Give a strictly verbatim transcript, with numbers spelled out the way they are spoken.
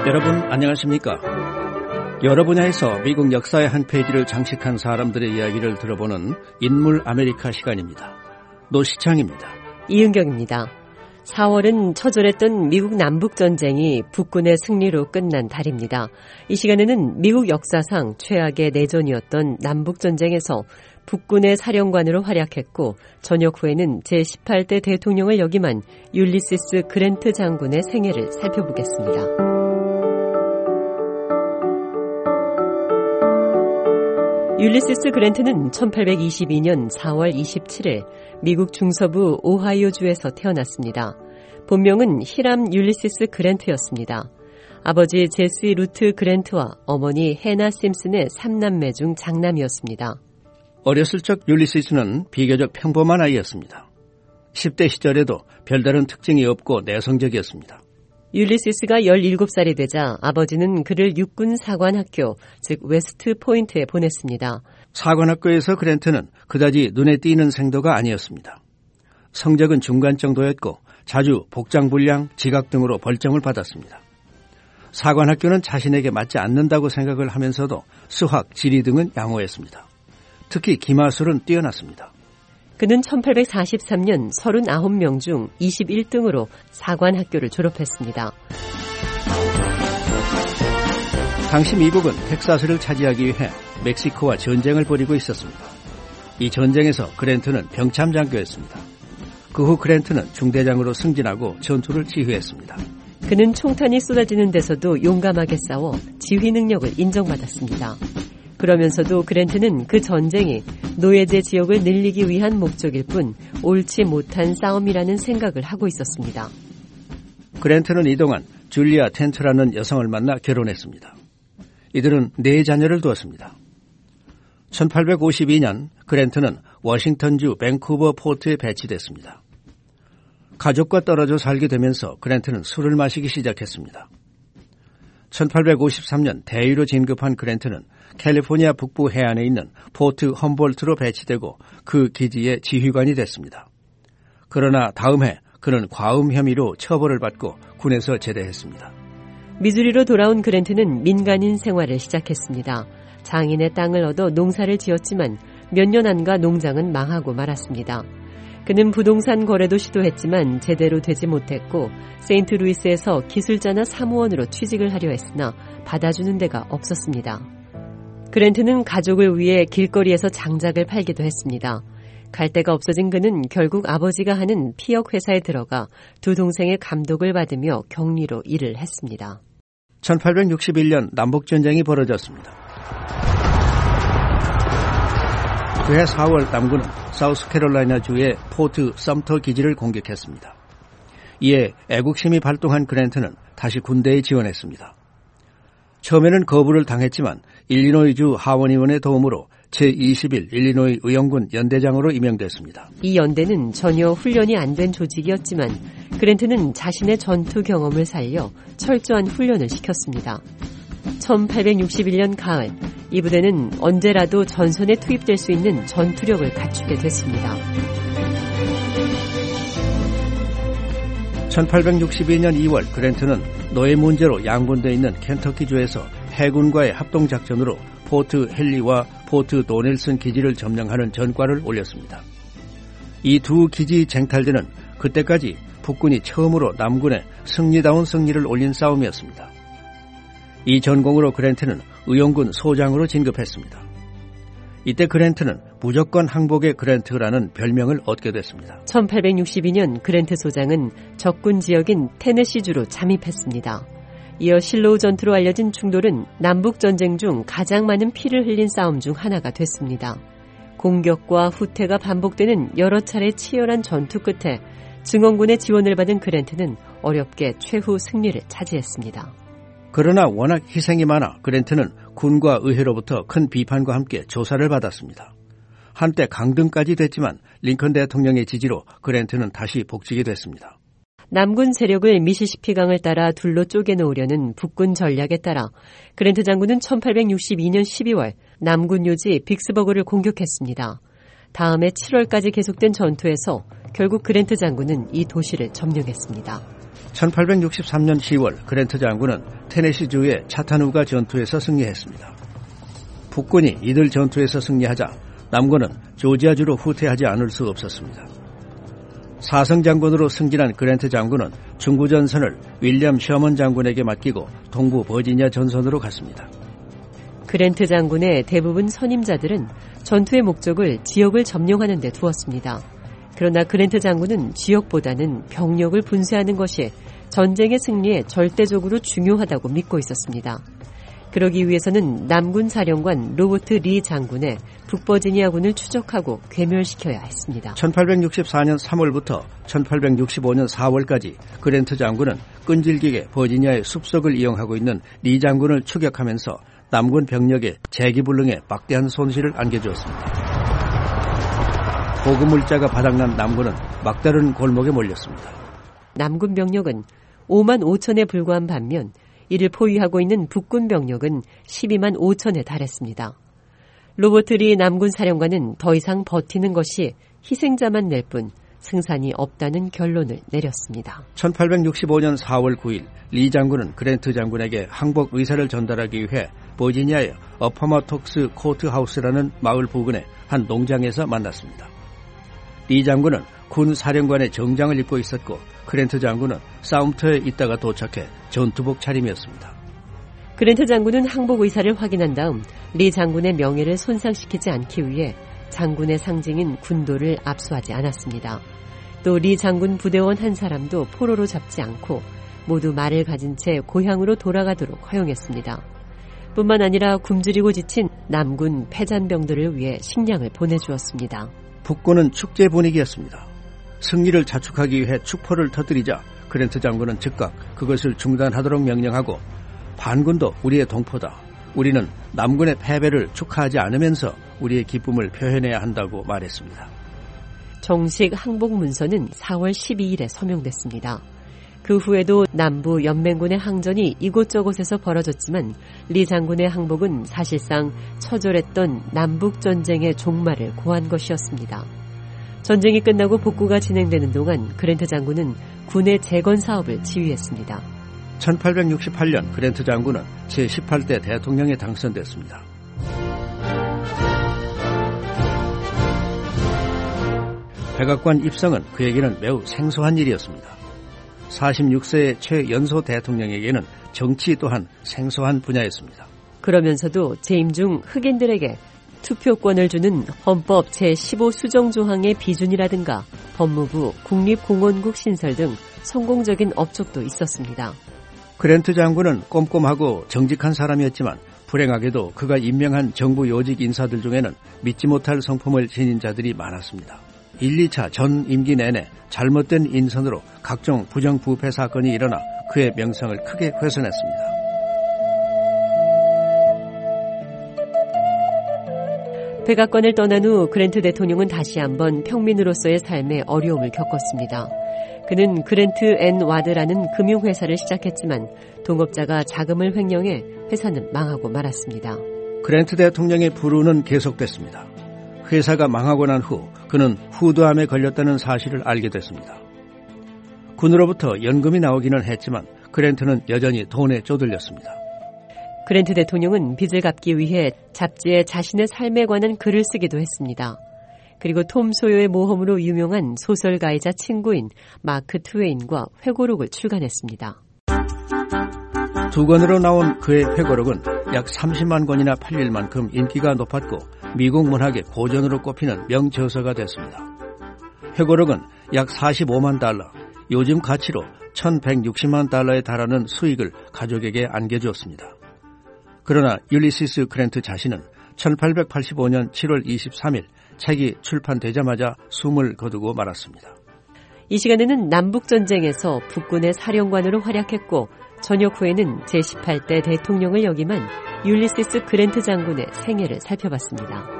여러분 안녕하십니까? 여러 분야에서 미국 역사의 한 페이지를 장식한 사람들의 이야기를 들어보는 인물 아메리카 시간입니다. 노시창입니다. 이은경입니다. 사월은 처절했던 미국 남북전쟁이 북군의 승리로 끝난 달입니다. 이 시간에는 미국 역사상 최악의 내전이었던 남북전쟁에서 북군의 사령관으로 활약했고 전역 후에는 제십팔 대 대통령을 역임한 율리시스 그랜트 장군의 생애를 살펴보겠습니다. 율리시스 그랜트는 천팔백이십이 년 사월 이십칠일 미국 중서부 오하이오주에서 태어났습니다. 본명은 히람 율리시스 그랜트였습니다. 아버지 제시 루트 그랜트와 어머니 해나 심슨의 삼남매 중 장남이었습니다. 어렸을 적 율리시스는 비교적 평범한 아이였습니다. 십 대 시절에도 별다른 특징이 없고 내성적이었습니다. 율리시스가 열일곱 살이 되자 아버지는 그를 육군 사관학교, 즉 웨스트 포인트에 보냈습니다. 사관학교에서 그랜트는 그다지 눈에 띄는 생도가 아니었습니다. 성적은 중간 정도였고 자주 복장불량, 지각 등으로 벌점을 받았습니다. 사관학교는 자신에게 맞지 않는다고 생각을 하면서도 수학, 지리 등은 양호했습니다. 특히 기마술은 뛰어났습니다. 그는 천팔백사십삼 년 서른아홉 명 중 이십일 등으로 사관학교를 졸업했습니다. 당시 미국은 텍사스를 차지하기 위해 멕시코와 전쟁을 벌이고 있었습니다. 이 전쟁에서 그랜트는 병참장교였습니다. 그 후 그랜트는 중대장으로 승진하고 전투를 지휘했습니다. 그는 총탄이 쏟아지는 데서도 용감하게 싸워 지휘 능력을 인정받았습니다. 그러면서도 그랜트는 그 전쟁이 노예제 지역을 늘리기 위한 목적일 뿐 옳지 못한 싸움이라는 생각을 하고 있었습니다. 그랜트는 이동안 줄리아 텐트라는 여성을 만나 결혼했습니다. 이들은 네 자녀를 두었습니다. 천팔백오십이 년 그랜트는 워싱턴주 밴쿠버 포트에 배치됐습니다. 가족과 떨어져 살게 되면서 그랜트는 술을 마시기 시작했습니다. 천팔백오십삼 년 대위로 진급한 그랜트는 캘리포니아 북부 해안에 있는 포트 험볼트로 배치되고 그 기지의 지휘관이 됐습니다. 그러나 다음 해 그는 과음 혐의로 처벌을 받고 군에서 제대했습니다. 미주리로 돌아온 그랜트는 민간인 생활을 시작했습니다. 장인의 땅을 얻어 농사를 지었지만 몇 년 안가 농장은 망하고 말았습니다. 그는 부동산 거래도 시도했지만 제대로 되지 못했고 세인트루이스에서 기술자나 사무원으로 취직을 하려 했으나 받아주는 데가 없었습니다. 그랜트는 가족을 위해 길거리에서 장작을 팔기도 했습니다. 갈 데가 없어진 그는 결국 아버지가 하는 피역 회사에 들어가 두 동생의 감독을 받으며 격리로 일을 했습니다. 천팔백육십일 년 남북전쟁이 벌어졌습니다. 그해 사월 남군은 사우스캐롤라이나주의 포트 썸터 기지를 공격했습니다. 이에 애국심이 발동한 그랜트는 다시 군대에 지원했습니다. 처음에는 거부를 당했지만 일리노이주 하원의원의 도움으로 제이십일 일리노이 의용군 연대장으로 임명됐습니다. 이 연대는 전혀 훈련이 안 된 조직이었지만 그랜트는 자신의 전투 경험을 살려 철저한 훈련을 시켰습니다. 천팔백육십일 년 가을, 이 부대는 언제라도 전선에 투입될 수 있는 전투력을 갖추게 됐습니다. 천팔백육십이 년 이월 그랜트는 노예 문제로 양분되어 있는 켄터키주에서 해군과의 합동작전으로 포트 헨리와 포트 도넬슨 기지를 점령하는 전과를 올렸습니다. 이 두 기지 쟁탈전은 그때까지 북군이 처음으로 남군에 승리다운 승리를 올린 싸움이었습니다. 이 전공으로 그랜트는 의용군 소장으로 진급했습니다. 이때 그랜트는 무조건 항복의 그랜트라는 별명을 얻게 됐습니다. 천팔백육십이 년 그랜트 소장은 적군 지역인 테네시주로 잠입했습니다. 이어 실로우 전투로 알려진 충돌은 남북전쟁 중 가장 많은 피를 흘린 싸움 중 하나가 됐습니다. 공격과 후퇴가 반복되는 여러 차례 치열한 전투 끝에 증원군의 지원을 받은 그랜트는 어렵게 최후 승리를 차지했습니다. 그러나 워낙 희생이 많아 그랜트는 군과 의회로부터 큰 비판과 함께 조사를 받았습니다. 한때 강등까지 됐지만 링컨 대통령의 지지로 그랜트는 다시 복직이 됐습니다. 남군 세력을 미시시피 강을 따라 둘로 쪼개놓으려는 북군 전략에 따라 그랜트 장군은 천팔백육십이 년 십이월 남군 요지 빅스버그를 공격했습니다. 다음해 칠월까지 계속된 전투에서 결국 그랜트 장군은 이 도시를 점령했습니다. 천팔백육십삼 년 시월 그랜트 장군은 테네시주의 차타누가 전투에서 승리했습니다. 북군이 이들 전투에서 승리하자 남군은 조지아주로 후퇴하지 않을 수 없었습니다. 사성 장군으로 승진한 그랜트 장군은 중부 전선을 윌리엄 셔먼 장군에게 맡기고 동부 버지니아 전선으로 갔습니다. 그랜트 장군의 대부분 선임자들은 전투의 목적을 지역을 점령하는 데 두었습니다. 그러나 그랜트 장군은 지역보다는 병력을 분쇄하는 것이 전쟁의 승리에 절대적으로 중요하다고 믿고 있었습니다. 그러기 위해서는 남군 사령관 로버트 리 장군의 북버지니아군을 추적하고 괴멸시켜야 했습니다. 천팔백육십사 년 삼월부터 천팔백육십오 년 사월까지 그랜트 장군은 끈질기게 버지니아의 숲속을 이용하고 있는 리 장군을 추격하면서 남군 병력의 재기불능에 막대한 손실을 안겨주었습니다. 보급물자가 바닥난 남군은 막다른 골목에 몰렸습니다. 남군 병력은 오만 오천에 불과한 반면 이를 포위하고 있는 북군 병력은 십이만 오천에 달했습니다. 로버트 리 남군 사령관은 더 이상 버티는 것이 희생자만 낼 뿐 승산이 없다는 결론을 내렸습니다. 천팔백육십오 년 사월 구일 리 장군은 그랜트 장군에게 항복 의사를 전달하기 위해 버지니아의 어퍼마톡스 코트하우스라는 마을 부근의 한 농장에서 만났습니다. 리 장군은 군 사령관의 정장을 입고 있었고 그랜트 장군은 싸움터에 있다가 도착해 전투복 차림이었습니다. 그랜트 장군은 항복 의사를 확인한 다음 리 장군의 명예를 손상시키지 않기 위해 장군의 상징인 군도를 압수하지 않았습니다. 또 리 장군 부대원 한 사람도 포로로 잡지 않고 모두 말을 가진 채 고향으로 돌아가도록 허용했습니다. 뿐만 아니라 굶주리고 지친 남군 패잔병들을 위해 식량을 보내주었습니다. 북군은 축제 분위기였습니다. 승리를 자축하기 위해 축포를 터뜨리자 그랜트 장군은 즉각 그것을 중단하도록 명령하고 반군도 우리의 동포다. 우리는 남군의 패배를 축하하지 않으면서 우리의 기쁨을 표현해야 한다고 말했습니다. 정식 항복 문서는 사월 십이일에 서명됐습니다. 그 후에도 남부 연맹군의 항전이 이곳저곳에서 벌어졌지만 리 장군의 항복은 사실상 처절했던 남북전쟁의 종말을 고한 것이었습니다. 전쟁이 끝나고 복구가 진행되는 동안 그랜트 장군은 군의 재건 사업을 지휘했습니다. 천팔백육십팔 년 그랜트 장군은 제십팔 대 대통령에 당선됐습니다. 백악관 입성은 그에게는 매우 생소한 일이었습니다. 사십육 세의 최연소 대통령에게는 정치 또한 생소한 분야였습니다. 그러면서도 재임 중 흑인들에게 투표권을 주는 헌법 제십오 수정 조항의 비준이라든가 법무부, 국립공원국 신설 등 성공적인 업적도 있었습니다. 그랜트 장군은 꼼꼼하고 정직한 사람이었지만 불행하게도 그가 임명한 정부 요직 인사들 중에는 믿지 못할 성품을 지닌 자들이 많았습니다. 일, 이 차 전 임기 내내 잘못된 인선으로 각종 부정부패 사건이 일어나 그의 명성을 크게 훼손했습니다. 백악관을 떠난 후 그랜트 대통령은 다시 한번 평민으로서의 삶에 어려움을 겪었습니다. 그는 그랜트 앤 와드라는 금융회사를 시작했지만 동업자가 자금을 횡령해 회사는 망하고 말았습니다. 그랜트 대통령의 불운은 계속됐습니다. 회사가 망하고 난 후 그는 후두암에 걸렸다는 사실을 알게 됐습니다. 군으로부터 연금이 나오기는 했지만 그랜트는 여전히 돈에 쪼들렸습니다. 그랜트 대통령은 빚을 갚기 위해 잡지에 자신의 삶에 관한 글을 쓰기도 했습니다. 그리고 톰 소요의 모험으로 유명한 소설가이자 친구인 마크 트웨인과 회고록을 출간했습니다. 두 권으로 나온 그의 회고록은 약 삼십만 권이나 팔릴 만큼 인기가 높았고 미국 문학의 고전으로 꼽히는 명저서가 됐습니다. 회고록은 약 사십오만 달러, 요즘 가치로 천백육십만 달러에 달하는 수익을 가족에게 안겨주었습니다. 그러나 율리시스 그랜트 자신은 천팔백팔십오 년 칠월 이십삼일 책이 출판되자마자 숨을 거두고 말았습니다. 이 시간에는 남북전쟁에서 북군의 사령관으로 활약했고 전역 후에는 제십팔 대 대통령을 역임한 율리시스 그랜트 장군의 생애를 살펴봤습니다.